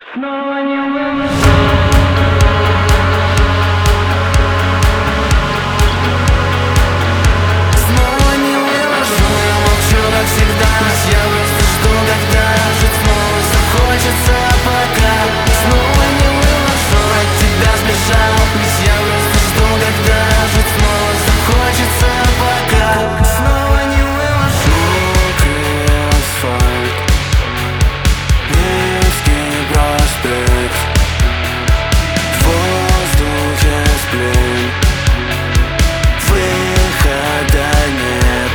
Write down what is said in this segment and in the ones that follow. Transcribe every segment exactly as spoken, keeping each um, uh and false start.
Снова не выношу. Снова не выношу, я молчу, как всегда. Я просто жду, когда жить снова захочется, пока. Снова не выношу, от тебя сбежал. Ведь я просто жду, когда жить снова захочется, пока. Снова не выношу. Мокрый асфальт, Невский проспект, в воздухе сплин, выхода нет.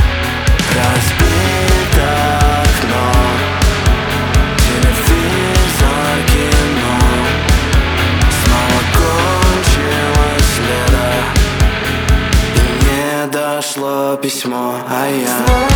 Разбито окно, телевизор, кино. Снова кончилось лето, и не дошло письмо, а я